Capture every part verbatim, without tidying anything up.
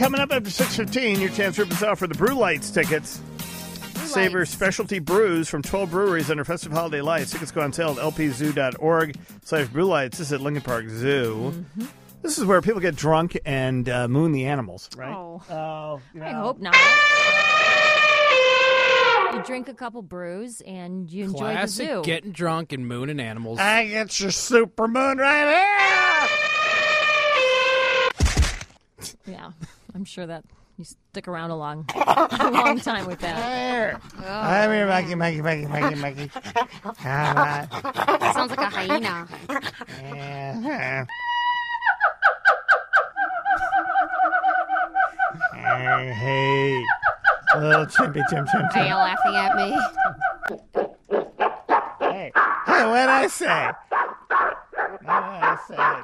coming up after six fifteen, your chance to rip us off for the Brew Lights tickets. Brew Savor Lights. specialty brews from twelve breweries under Festive Holiday Lights. Tickets go on sale at l p zoo dot org slash brew lights. This is at Lincoln Park Zoo. Mm-hmm. This is where people get drunk and uh, moon the animals, right? Oh, Oh, you I know. hope not. You drink a couple brews and you enjoy Classic the zoo. getting drunk and mooning animals. I get your super moon right here. Yeah, I'm sure that you stick around a long, a long time with that. I'm here, Mikey, Mikey, Mikey, Mikey, Mikey. Come on. Sounds like a hyena. Yeah. Hey, hey. Little chimpy chimp chimp Are chimp. you laughing at me? Hey, hey, what'd I say? What'd I say?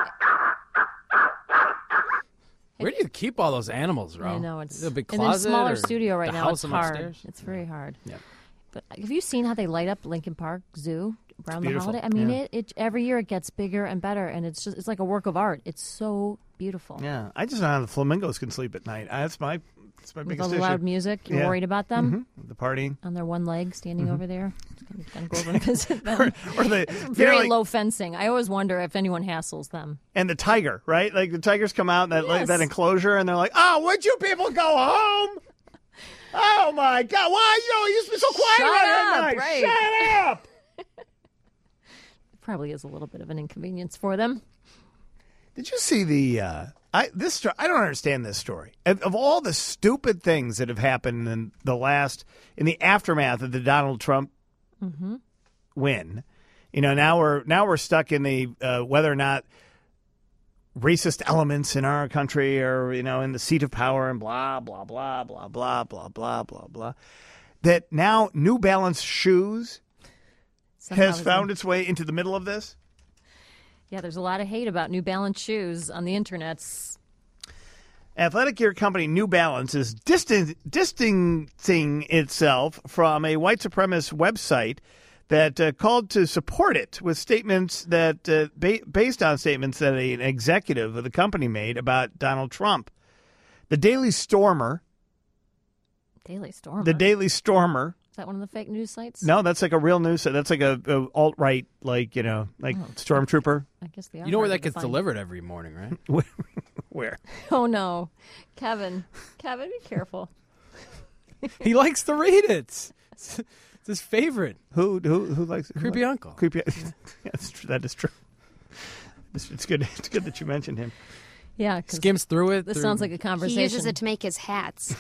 Where do you keep all those animals, Ro? I know it's Is it a big in a closet smaller or studio right the now. house It's them hard. upstairs? It's very hard. Yeah. But have you seen how they light up Lincoln Park Zoo around the beautiful. holiday? I mean, Yeah. it, it every year it gets bigger and better, and it's just it's like a work of art. It's so beautiful. Yeah, I just don't know how the flamingos can sleep at night. That's my, that's my With biggest all the issue. loud music, you're Yeah. worried about them Mhm. The partying. on their one leg, standing Mm-hmm. over there. Just gonna go over and visit them. Or the Very you know, like- low fencing. I always wonder if anyone hassles them. and the tiger, right? Like the tigers come out in that like, Yes. that enclosure, and they're like, "Oh, would you people go home? Oh my God, why you know, you used to be so quiet Shut around here at up, night? right. Shut up!" It probably is a little bit of an inconvenience for them. Did you see the? Uh, I this sto- I don't understand this story. Of, of all the stupid things that have happened in the last in the aftermath of the Donald Trump Mm-hmm. win, you know, now we're now we're stuck in the uh, whether or not racist elements in our country are, you know, in the seat of power and blah blah blah blah blah blah blah blah blah. That now New Balance shoes Somehow has it's found in- its way into the middle of this. Yeah, there's a lot of hate about New Balance shoes on the internets. Athletic gear company New Balance is distan- distancing itself from a white supremacist website that uh, called to support it with statements that, uh, ba- based on statements that an executive of the company made about Donald Trump. The Daily Stormer, Daily Stormer. the Daily Stormer. Is that one of the fake news sites? No, that's like a real news site. That's like a, a alt right, like, you know, like Oh. Stormtrooper. I guess they are. You know where hard that to gets find. delivered every morning, right? Where? Oh no, Kevin! Kevin, be careful. He likes to read it. It's, it's his favorite. Who who who likes who Creepy likes- uncle. Creepy. Yeah, that's true. That is true. It's, it's good. It's good that you mentioned him. Yeah, 'cause Skims through it. this through- sounds like a conversation. He uses it to make his hats.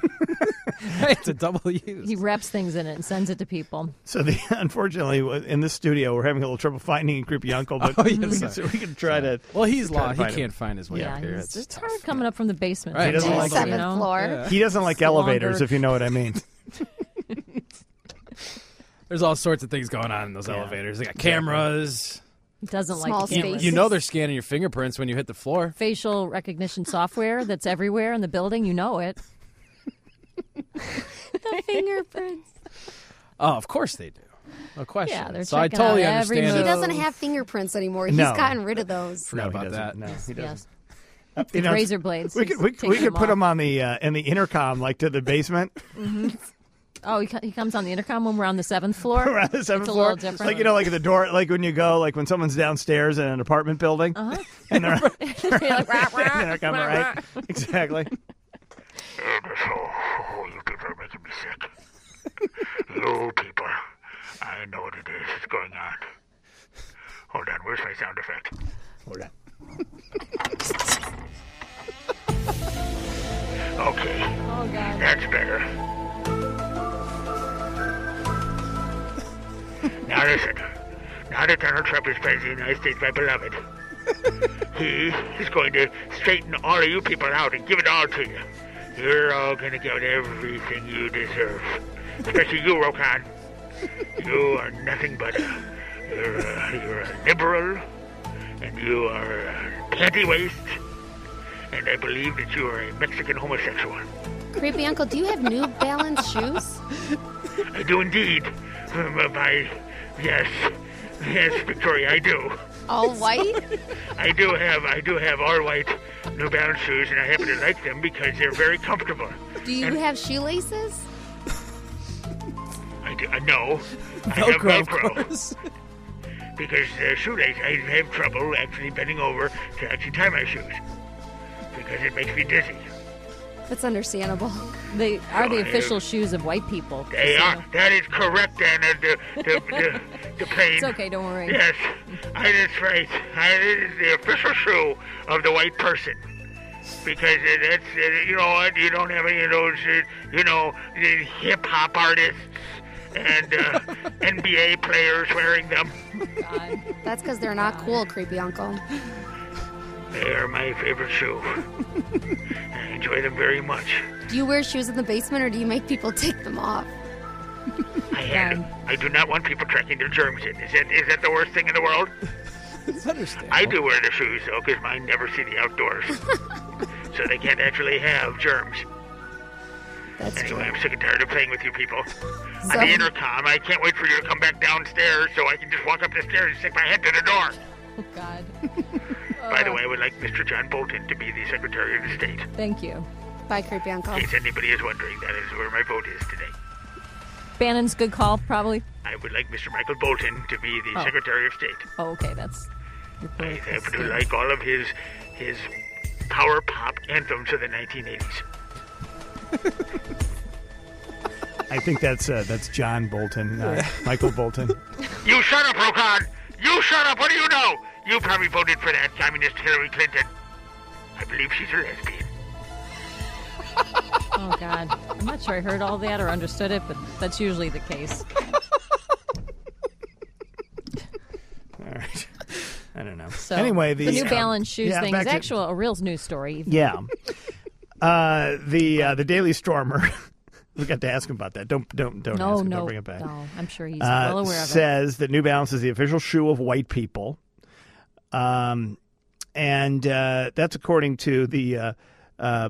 It's a double use. He wraps things in it and sends it to people. So, the, unfortunately, in this studio, we're having a little trouble finding a creepy uncle, but Oh, we, yeah, can, sorry. so we can try to. Well, he's try to lost. He find him. can't find his way Yeah, up here. he's- It's, it's tough. hard coming up from the basement. Right. He doesn't some like days, it. you Seventh know? floor. Yeah. He doesn't like It's longer. elevators, if you know what I mean. There's all sorts of things going on in those Yeah. elevators. They got cameras. He doesn't Small like the You, cameras. spaces. you know they're scanning your fingerprints when you hit the floor. Facial recognition software that's everywhere in the building. You know it. The fingerprints. Oh, of course they do. No question. Yeah, they're so I checking totally out every understand. He it. move. doesn't have fingerprints anymore. He's No. gotten rid of those. Forgot no, about he doesn't. that. No, he doesn't. Yes. Uh, you know, Razor blades. We He's could we, taking we could them put off. him on the uh, in the intercom, like to the basement, Oh, he, co- he comes on the intercom when we're on the seventh floor. around the seventh It's a floor, little different. like you know, like at the door, like when you go, like when someone's downstairs in an apartment building, Uh-huh. and they're You're like, rah, rah, intercom, rah, right? rah. Exactly. Oh, you people are making me sick. You people. I know what it is that's going on. Hold on, where's my sound effect? Hold on. Okay, Oh, God. that's better. Now listen. Now that Donald Trump is president of the United States, my beloved, he is going to straighten all of you people out and give it all to you. You're all going to get everything you deserve. Especially you, Rokan. You are nothing but a, you're a, you're a liberal, and you are a panty waist, and I believe that you are a Mexican homosexual. Creepy uncle, do you have New Balance shoes? I do indeed. Um, uh, my, yes, yes, Victoria, I do. All white? I do have I do have all white New Balance shoes, and I happen to like them because they're very comfortable. Do you And- have shoelaces? I do, uh, no, I have Velcro, of Velcro course. because uh, shoelace I have trouble actually bending over to actually tie my shoes because it makes me dizzy. That's understandable. They are the Oh, official yeah. shoes of white people. They so- are. That is correct, Anna. The the the, the plane. It's okay, don't worry. Yes, I, that's right. I, it is the official shoe of the white person. Because it, it's, it, you know what, you don't have any of those, uh, you know, hip-hop artists and uh, N B A players wearing them. God. That's because they're not cool, creepy uncle. They are my favorite shoe. I enjoy them very much. Do you wear shoes in the basement or do you make people take them off? I, had, I do not want people tracking their germs in. Is that, is that the worst thing in the world? It's understandable. I do wear the shoes, though, because mine never see the outdoors. So they can't actually have germs. That's true. Anyway, I'm sick and tired of playing with you people. So- On the intercom, I can't wait for you to come back downstairs so I can just walk up the stairs and stick my head to the door. Oh, God. By the way, I would like Mister John Bolton to be the Secretary of the State. Thank you. Bye, creepy uncle. In case anybody is wondering, that is where my vote is today. Bannon's good call, probably. I would like Mister Michael Bolton to be the Oh. Secretary of State. Oh, okay, that's your I political happen to stance. like all of his his power pop anthems of the nineteen eighties. I think that's uh, that's John Bolton, uh, Michael Bolton. You shut up, Rokan! You shut up! What do you know? You probably voted for that communist Hillary Clinton. I believe she's a lesbian. Oh, God. I'm not sure I heard all that or understood it, but that's usually the case. All right. I don't know. So, anyway, the, the New um, Balance shoes yeah, thing is back to- actual a real news story. Yeah. Uh, the uh, the Daily Stormer. We got to ask him about that. Don't don't don't No, ask him. no, Don't bring it back. no. I'm sure he's Uh, well aware of it. says that New Balance is the official shoe of white people. Um, and uh, that's according to the. Uh, uh,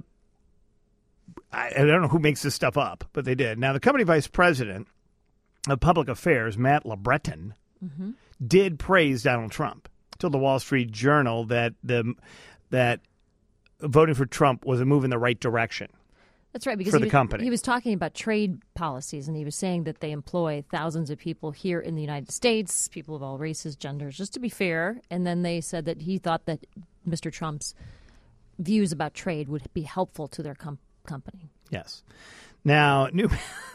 I, I don't know who makes this stuff up, but they did. Now, the company vice president of public affairs, Matt LeBreton, Mm-hmm. did praise Donald Trump. Told the Wall Street Journal that the that voting for Trump was a move in the right direction. That's right, because for he the was, company. he was talking about trade policies, and he was saying that they employ thousands of people here in the United States, people of all races, genders, just to be fair. And then they said that he thought that Mister Trump's views about trade would be helpful to their com- company. Yes. Now, New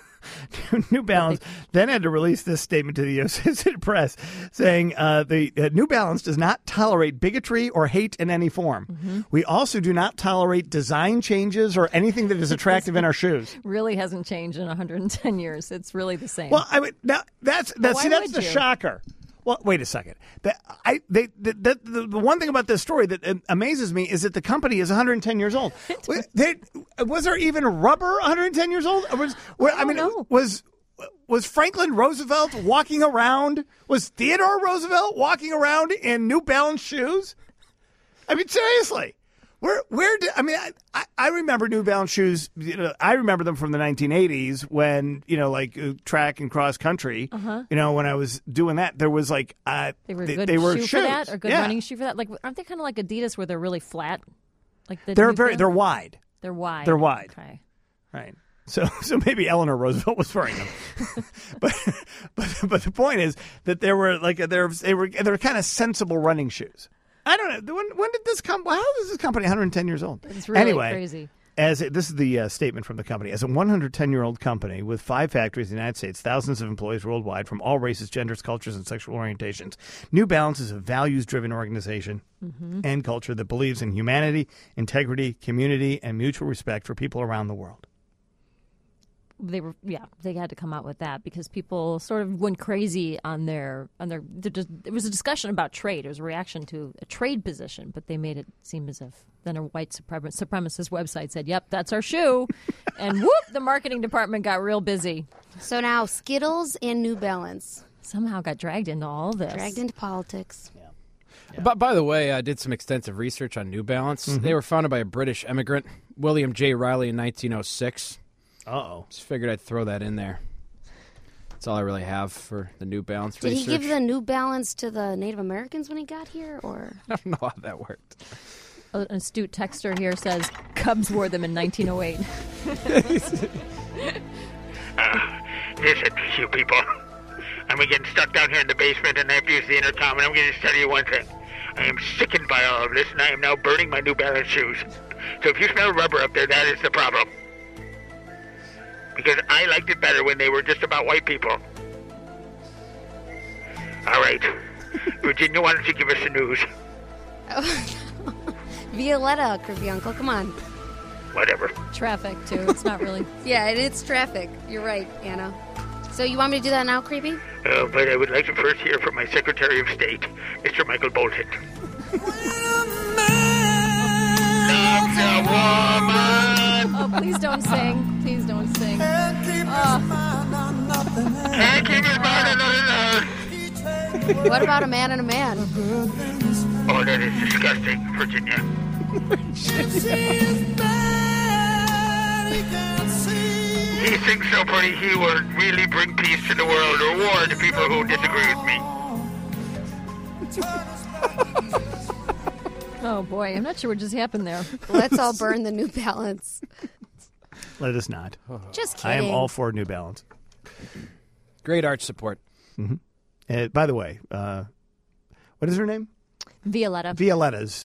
New Balance then had to release this statement to the Associated Press saying uh, the uh, New Balance does not tolerate bigotry or hate in any form. Mm-hmm. We also do not tolerate design changes or anything that is attractive in our shoes. Really hasn't changed in one hundred ten years. It's really the same. Well, I mean, now that's that's why see, that's would the you? shocker. Well, wait a second. The, I they the, the, the, the one thing about this story that amazes me is that the company is one hundred ten years old. They, was there even rubber one hundred ten years old? Or was where, I, don't mean, know. was was Franklin Roosevelt walking around? Was Theodore Roosevelt walking around in New Balance shoes? I mean, seriously. Where where did I mean I, I, I remember New Balance shoes. You know, I remember them from the nineteen eighties when you know like uh, track and cross country. Uh-huh. You know when I was doing that, there was like uh, they were a they, good they were shoe shoes. for that, or good yeah. running shoe for that. Like, aren't they kind of like Adidas, where they're really flat? Like the They're New very Balance? they're wide, They're wide. they're wide. Okay. right? So so maybe Eleanor Roosevelt was wearing them, but but but the point is that there were like there they were they were kind of sensible running shoes. I don't know. When, when did this come? How is this company one hundred ten years old? It's really anyway, crazy. As it, this is the uh, statement from the company. As a one hundred ten year old company with five factories in the United States, thousands of employees worldwide from all races, genders, cultures, and sexual orientations, New Balance is a values-driven organization Mm-hmm. and culture that believes in humanity, integrity, community, and mutual respect for people around the world. They were, yeah, they had to come out with that because people sort of went crazy on their, on their. It was a discussion about trade. It was a reaction to a trade position, but they made it seem as if then a white suprem- supremacist website said, "Yep, that's our shoe," and whoop, the marketing department got real busy. So now Skittles and New Balance Somehow got dragged into all this. dragged into politics. But by the way, I did some extensive research on New Balance. They were founded by a British immigrant, William J. Riley, in nineteen oh six. Uh-oh. Just figured I'd throw that in there. That's all I really have for the New Balance Did research. he give the New Balance to the Native Americans when he got here, or? I don't know how that worked. An astute texter here says Cubs wore them in nineteen oh eight. Uh, listen, you people. I'm getting stuck down here in the basement and I have to use the intercom, and I'm going to tell you one thing. I am sickened by all of this, and I am now burning my New Balance shoes. So if you smell rubber up there, that is the problem. Because I liked it better when they were just about white people. All right. Virginia, why don't you give us the news? Violetta, Creepy Uncle, come on. Whatever. Traffic, too. It's not really. Yeah, and it's traffic. You're right, Anna. So you want me to do that now, Creepy? Uh, but I would like to first hear from my Secretary of State, Mister Michael Bolton. Love's a woman. Oh, please don't sing. Please don't sing. Can't keep his mind on another. What about a man and a man? Oh, that is disgusting, Virginia. He thinks so pretty he will really bring peace to the world or war to people who disagree with me. Oh, boy. I'm not sure what just happened there. Let's all burn the New Balance. Let us not. Just I kidding. am all for New Balance. Great arch support. Uh, by the way, uh, what is her name? Violetta. Violetta's